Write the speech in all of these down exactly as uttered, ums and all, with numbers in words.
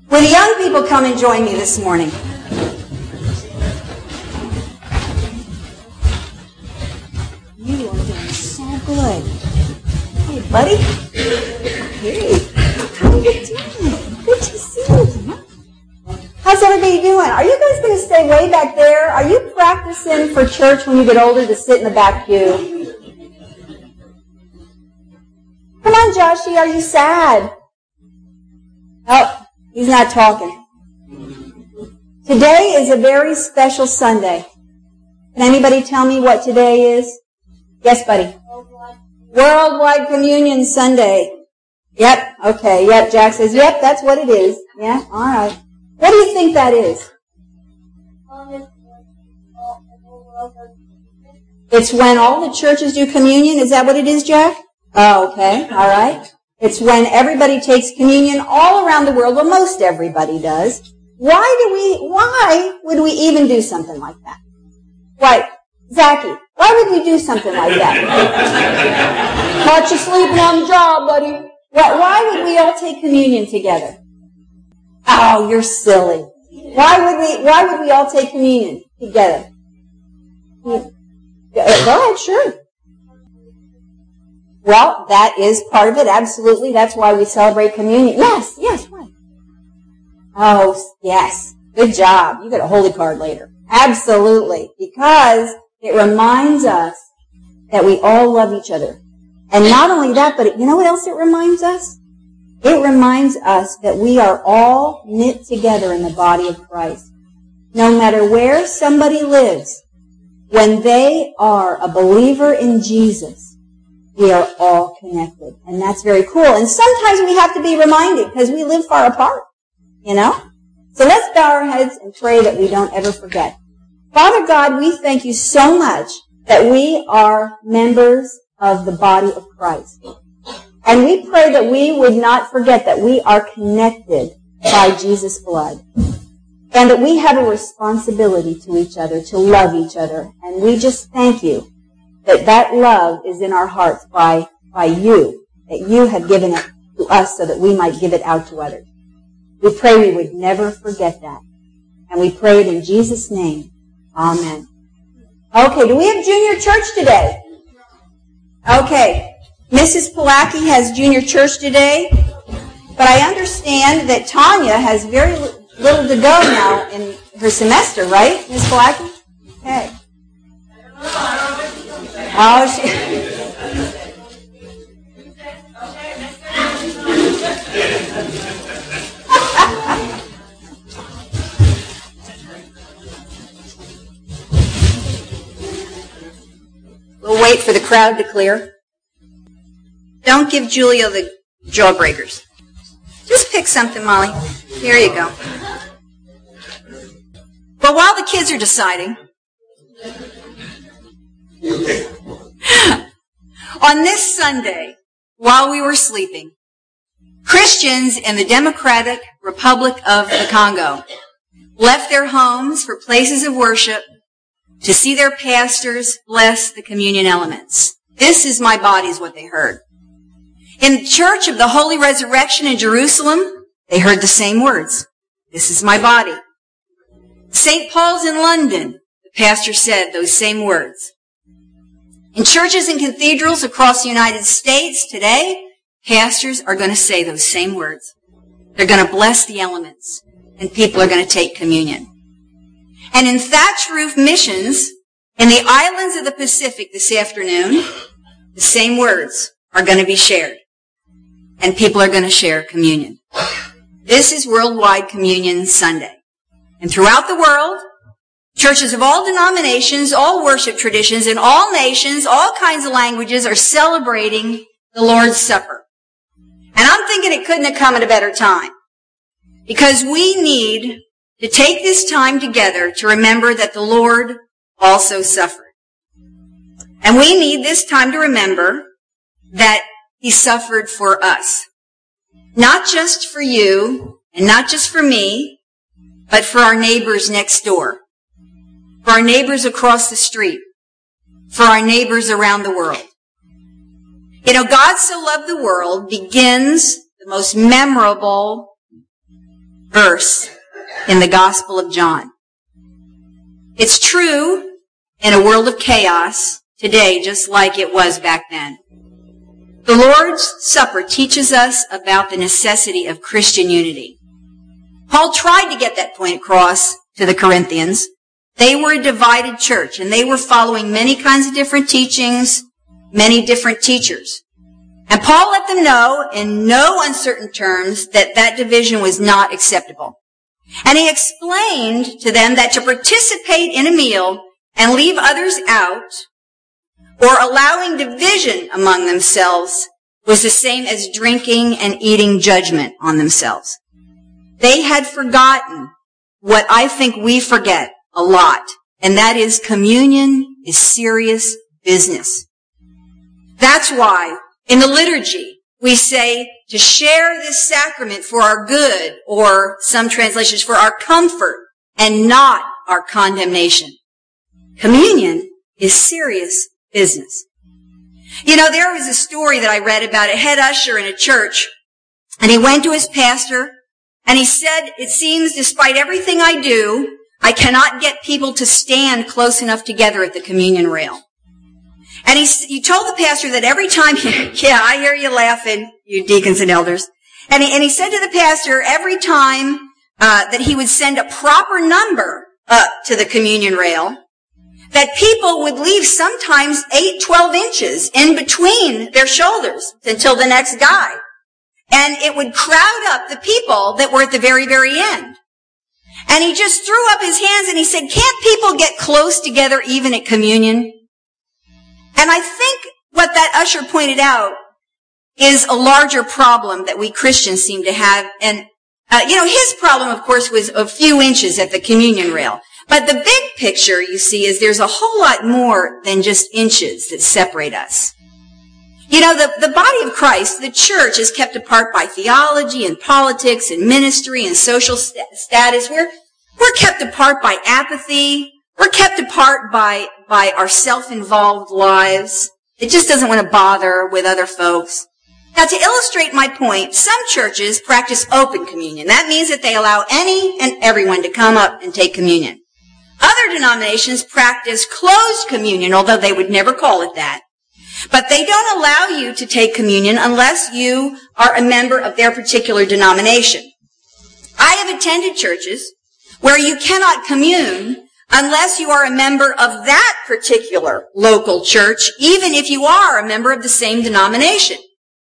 Will the young people come and join me this morning? You are doing so good. Hey, buddy. Hey, how are you doing? Good to see you. How's everybody doing? Are you guys going to stay way back there? Are you practicing for church when you get older to sit in the back pew? Come on, Joshy, are you sad? Oh, he's not talking. Today is a very special Sunday. Can anybody tell me what today is? Yes, buddy. Worldwide, Worldwide Communion Sunday. Yep, okay, yep, Jack says, yep, that's what it is. Yeah, all right. What do you think that is? It's when all the churches do communion. Is that what it is, Jack? Oh, okay, all right. It's when everybody takes communion all around the world. Well, most everybody does. Why do we, why would we even do something like that? Why, Zachy, why would we do something like that? Caught you sleeping on the job, buddy. Why, why would we all take communion together? Oh, you're silly. Why would we, why would we all take communion together? Go ahead, sure. Well, that is part of it, absolutely. That's why we celebrate communion. Yes, yes, what? Oh, yes. Good job. You get a holy card later. Absolutely. Because it reminds us that we all love each other. And not only that, but it, you know what else it reminds us? It reminds us that we are all knit together in the body of Christ. No matter where somebody lives, when they are a believer in Jesus, we are all connected. And that's very cool. And sometimes we have to be reminded because we live far apart, you know? So let's bow our heads and pray that we don't ever forget. Father God, we thank you so much that we are members of the body of Christ. And we pray that we would not forget that we are connected by Jesus' blood. And that we have a responsibility to each other, to love each other. And we just thank you that that love is in our hearts by, by you, that you have given it to us so that we might give it out to others. We pray we would never forget that. And we pray it in Jesus' name. Amen. Okay, do we have junior church today? Okay. Missus Pawlacki has junior church today, but I understand that Tanya has very little to go now in her semester, right, Miss Pawlacki? Okay. Oh, she... We'll wait for the crowd to clear. Don't give Julia the jawbreakers. Just pick something, Molly. Here you go. But while the kids are deciding, on this Sunday, while we were sleeping, Christians in the Democratic Republic of the Congo left their homes for places of worship to see their pastors bless the communion elements. This is my body, is what they heard. In the Church of the Holy Resurrection in Jerusalem, they heard the same words. This is my body. Saint Paul's in London, the pastor said those same words. In churches and cathedrals across the United States today, pastors are going to say those same words. They're going to bless the elements, and people are going to take communion. And in Thatch Roof Missions, in the islands of the Pacific this afternoon, the same words are going to be shared. And people are going to share communion. This is Worldwide Communion Sunday. And throughout the world, churches of all denominations, all worship traditions, in all nations, all kinds of languages are celebrating the Lord's Supper. And I'm thinking it couldn't have come at a better time. Because we need to take this time together to remember that the Lord also suffered. And we need this time to remember that He suffered for us. Not just for you, and not just for me, but for our neighbors next door. For our neighbors across the street. For our neighbors around the world. You know, God So Loved the World begins the most memorable verse in the Gospel of John. It's true in a world of chaos today, just like it was back then. The Lord's Supper teaches us about the necessity of Christian unity. Paul tried to get that point across to the Corinthians. They were a divided church, and they were following many kinds of different teachings, many different teachers. And Paul let them know in no uncertain terms that that division was not acceptable. And he explained to them that to participate in a meal and leave others out, or allowing division among themselves, was the same as drinking and eating judgment on themselves. They had forgotten what I think we forget a lot, and that is communion is serious business. That's why in the liturgy we say to share this sacrament for our good, or some translations for our comfort and not our condemnation. Communion is serious business. You know, there was a story that I read about a head usher in a church, and he went to his pastor, and he said, "It seems despite everything I do, I cannot get people to stand close enough together at the communion rail." And he, he told the pastor that every time, he, yeah, I hear you laughing, you deacons and elders. And he, and he said to the pastor every time uh, that he would send a proper number up to the communion rail, that people would leave sometimes eight, twelve inches in between their shoulders until the next guy. And it would crowd up the people that were at the very, very end. And he just threw up his hands and he said, "Can't people get close together even at communion?" And I think what that usher pointed out is a larger problem that we Christians seem to have. And, uh, you know, his problem, of course, was a few inches at the communion rail. But the big picture, you see, is there's a whole lot more than just inches that separate us. You know, the, the body of Christ, the church, is kept apart by theology and politics and ministry and social st- status. We're, we're kept apart by apathy. We're kept apart by, by our self-involved lives. It just doesn't want to bother with other folks. Now, to illustrate my point, some churches practice open communion. That means that they allow any and everyone to come up and take communion. Other denominations practice closed communion, although they would never call it that. But they don't allow you to take communion unless you are a member of their particular denomination. I have attended churches where you cannot commune unless you are a member of that particular local church, even if you are a member of the same denomination.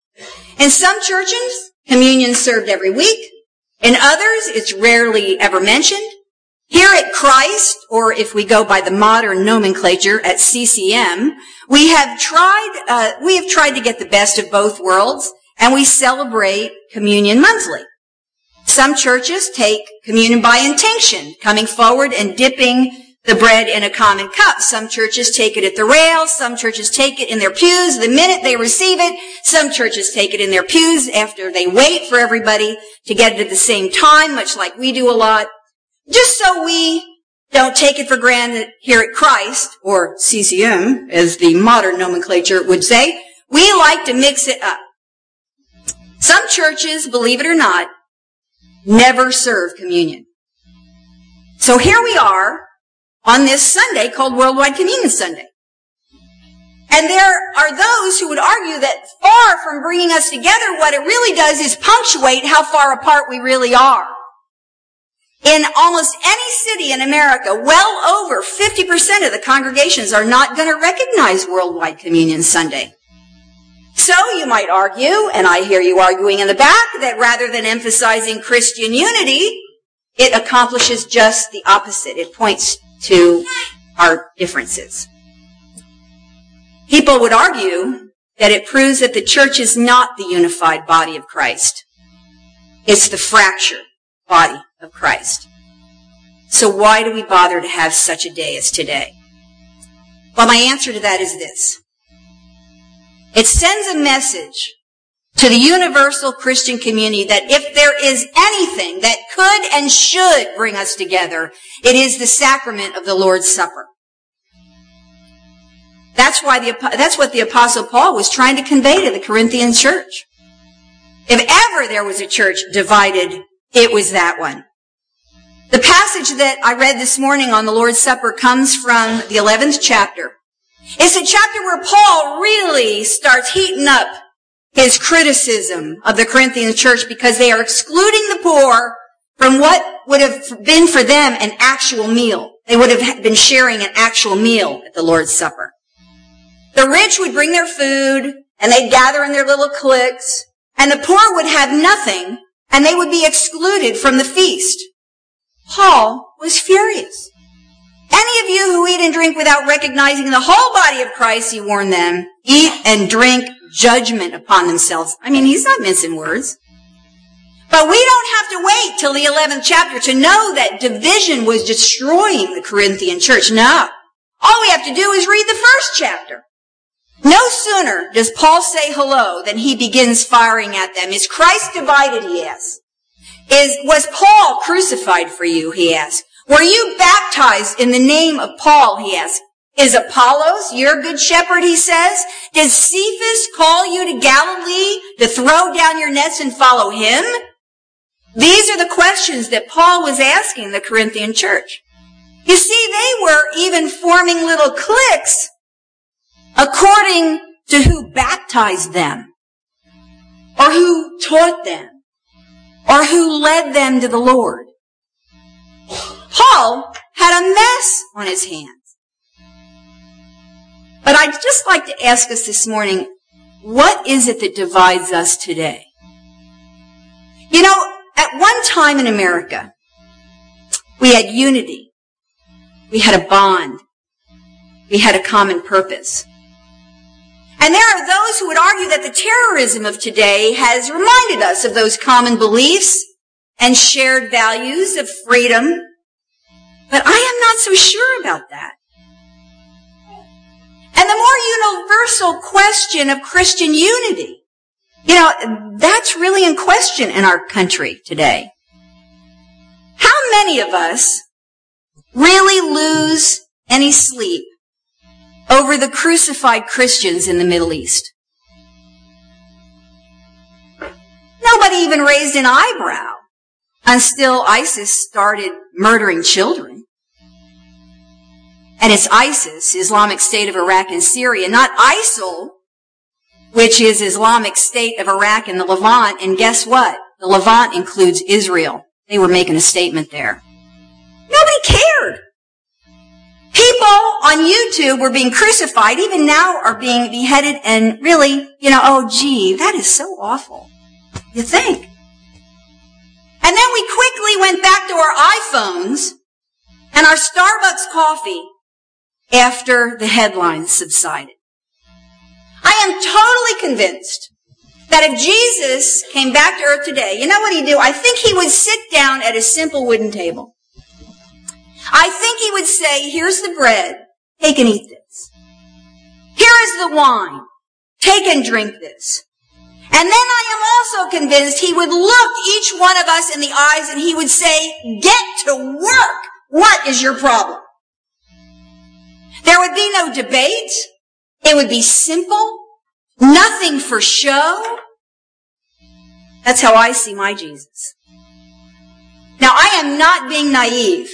In some churches, communion is served every week. In others, it's rarely ever mentioned. Here at Christ, or if we go by the modern nomenclature at C C M, we have tried, uh, we have tried to get the best of both worlds, and we celebrate communion monthly. Some churches take communion by intinction, coming forward and dipping the bread in a common cup. Some churches take it at the rail. Some churches take it in their pews the minute they receive it. Some churches take it in their pews after they wait for everybody to get it at the same time, much like we do a lot. Just so we don't take it for granted here at Christ, or C C M, as the modern nomenclature would say, we like to mix it up. Some churches, believe it or not, never serve communion. So here we are on this Sunday called Worldwide Communion Sunday. And there are those who would argue that far from bringing us together, what it really does is punctuate how far apart we really are. In almost any city in America, well over fifty percent of the congregations are not going to recognize Worldwide Communion Sunday. So you might argue, and I hear you arguing in the back, that rather than emphasizing Christian unity, it accomplishes just the opposite. It points to our differences. People would argue that it proves that the church is not the unified body of Christ. It's the fractured body of Christ. So why do we bother to have such a day as today? Well, my answer to that is this. It sends a message to the universal Christian community that if there is anything that could and should bring us together, it is the sacrament of the Lord's Supper. That's why the, that's what the Apostle Paul was trying to convey to the Corinthian church. If ever there was a church divided it was that one. The passage that I read this morning on the Lord's Supper comes from the eleventh chapter. It's a chapter where Paul really starts heating up his criticism of the Corinthian church because they are excluding the poor from what would have been for them an actual meal. They would have been sharing an actual meal at the Lord's Supper. The rich would bring their food, and they'd gather in their little cliques, and the poor would have nothing, and they would be excluded from the feast. Paul was furious. Any of you who eat and drink without recognizing the whole body of Christ, he warned them, eat and drink judgment upon themselves. I mean, he's not mincing words. But we don't have to wait till the eleventh chapter to know that division was destroying the Corinthian church. No. All we have to do is read the first chapter. No sooner does Paul say hello than he begins firing at them. Is Christ divided, he asks. Is, was Paul crucified for you, he asks. Were you baptized in the name of Paul, he asks. Is Apollos your good shepherd, he says? Did Cephas call you to Galilee to throw down your nets and follow him? These are the questions that Paul was asking the Corinthian church. You see, they were even forming little cliques according to who baptized them, or who taught them, or who led them to the Lord. Paul had a mess on his hands. But I'd just like to ask us this morning, what is it that divides us today? You know, at one time in America, we had unity. We had a bond. We had a common purpose. And there are those who would argue that the terrorism of today has reminded us of those common beliefs and shared values of freedom. But I am not so sure about that. And the more universal question of Christian unity, you know, that's really in question in our country today. How many of us really lose any sleep over the crucified Christians in the Middle East? Nobody even raised an eyebrow until ISIS started murdering children. And it's ISIS, Islamic State of Iraq and Syria, not ISIL, which is Islamic State of Iraq and the Levant. And guess what? The Levant includes Israel. They were making a statement there. Nobody cared. People on YouTube were being crucified, even now are being beheaded, and really, you know, oh gee, that is so awful. You think? And then we quickly went back to our iPhones and our Starbucks coffee after the headlines subsided. I am totally convinced that if Jesus came back to earth today, you know what he'd do? I think he would sit down at a simple wooden table. I think he would say, here's the bread, take and eat this. Here is the wine, take and drink this. And then I am also convinced he would look each one of us in the eyes and he would say, get to work. What is your problem? There would be no debate. It would be simple. Nothing for show. That's how I see my Jesus. Now, I am not being naive.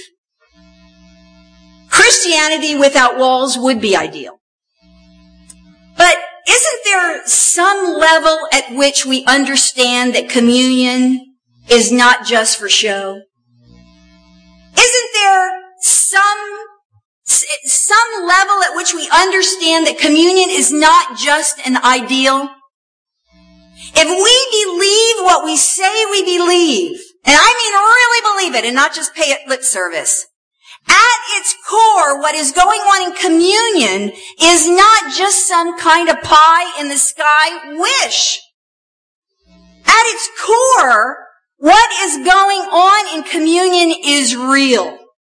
Christianity without walls would be ideal. But isn't there some level at which we understand that communion is not just for show? Isn't there some, some level at which we understand that communion is not just an ideal? If we believe what we say we believe, and I mean really believe it and not just pay it lip service, at its core, what is going on in communion is not just some kind of pie in the sky wish. At its core, what is going on in communion is real.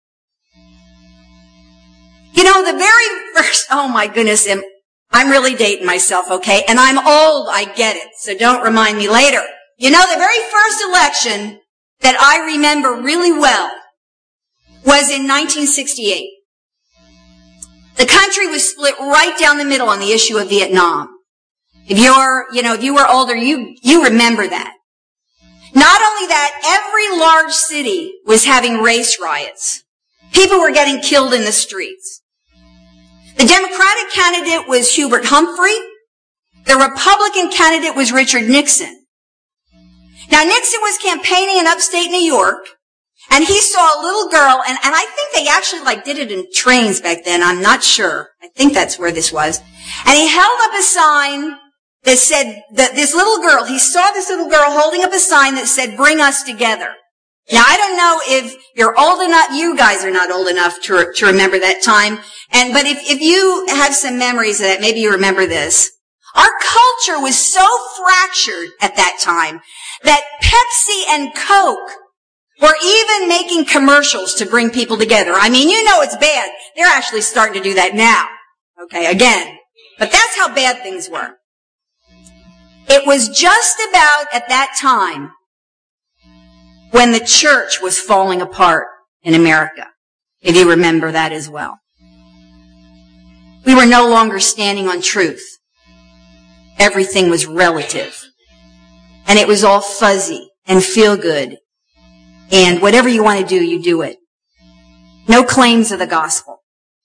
You know, the very first, oh my goodness, I'm really dating myself, okay? And I'm old, I get it, so don't remind me later. You know, the very first election that I remember really well was in nineteen sixty-eight. The country was split right down the middle on the issue of Vietnam. If you're, you know, if you were older, you, you remember that. Not only that, every large city was having race riots. People were getting killed in the streets. The Democratic candidate was Hubert Humphrey. The Republican candidate was Richard Nixon. Now, Nixon was campaigning in upstate New York, and he saw a little girl, and, and I think they actually like did it in trains back then. I'm not sure. I think that's where this was. And he held up a sign that said that this little girl, he saw this little girl holding up a sign that said, "Bring us together." Now, I don't know if you're old enough, you guys are not old enough to, to remember that time, and, but if, if you have some memories of that, maybe you remember this. Our culture was so fractured at that time that Pepsi and Coke were even making commercials to bring people together. I mean, you know it's bad. They're actually starting to do that now. Okay, again. But that's how bad things were. It was just about at that time when the church was falling apart in America, if you remember that as well. We were no longer standing on truth. Everything was relative. And it was all fuzzy and feel good. And whatever you want to do, you do it. No claims of the gospel.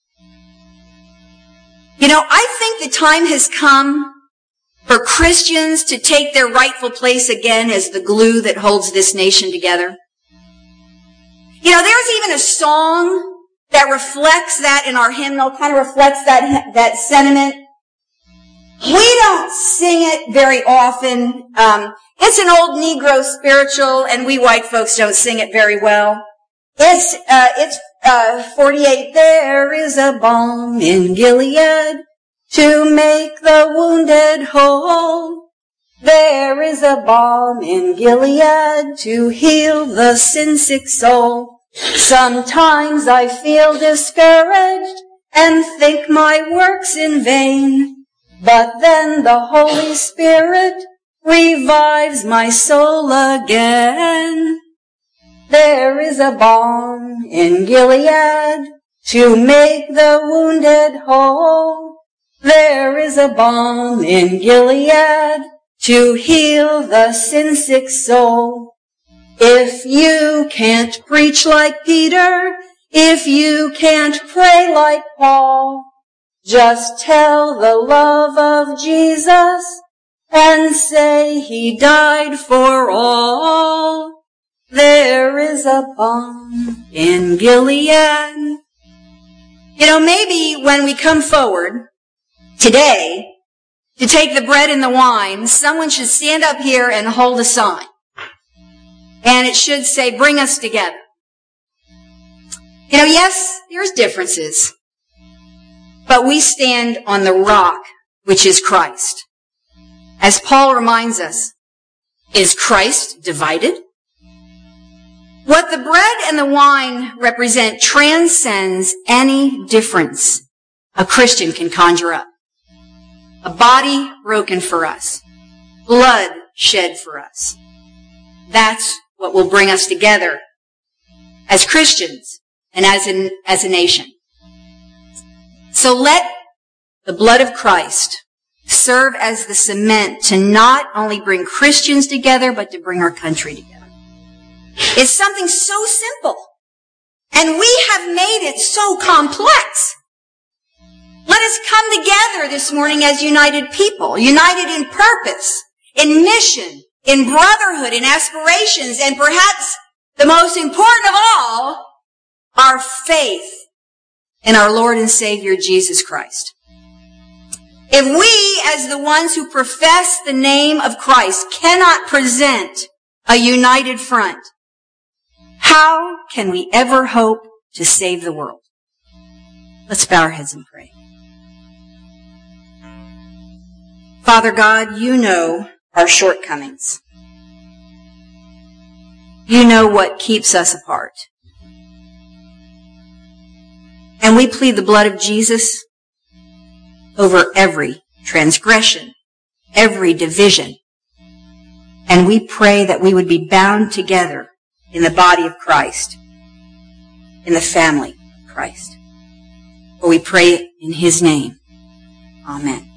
You know, I think the time has come for Christians to take their rightful place again as the glue that holds this nation together. You know, there's even a song that reflects that in our hymnal, kind of reflects that, that sentiment. We don't sing it very often. Um, it's an old Negro spiritual, and we white folks don't sing it very well. It's, uh, it's, uh, forty-eight. There is a balm in Gilead to make the wounded whole. There is a balm in Gilead to heal the sin-sick soul. Sometimes I feel discouraged and think my work's in vain. But then the Holy Spirit revives my soul again. There is a balm in Gilead to make the wounded whole. There is a balm in Gilead to heal the sin-sick soul. If you can't preach like Peter, if you can't pray like Paul, just tell the love of Jesus and say he died for all. There is a balm in Gilead. You know, maybe when we come forward today to take the bread and the wine, someone should stand up here and hold a sign. And it should say, "Bring us together." You know, yes, there's differences. But we stand on the rock, which is Christ. As Paul reminds us, is Christ divided? What the bread and the wine represent transcends any difference a Christian can conjure up. A body broken for us. Blood shed for us. That's what will bring us together as Christians and as a, as a nation. So let the blood of Christ serve as the cement to not only bring Christians together, but to bring our country together. It's something so simple. And we have made it so complex. Let us come together this morning as united people, united in purpose, in mission, in brotherhood, in aspirations, and perhaps the most important of all, our faith in our Lord and Savior, Jesus Christ. If we, as the ones who profess the name of Christ, cannot present a united front, how can we ever hope to save the world? Let's bow our heads and pray. Father God, you know our shortcomings. You know what keeps us apart. And we plead the blood of Jesus over every transgression, every division. And we pray that we would be bound together in the body of Christ, in the family of Christ. For we pray in his name. Amen.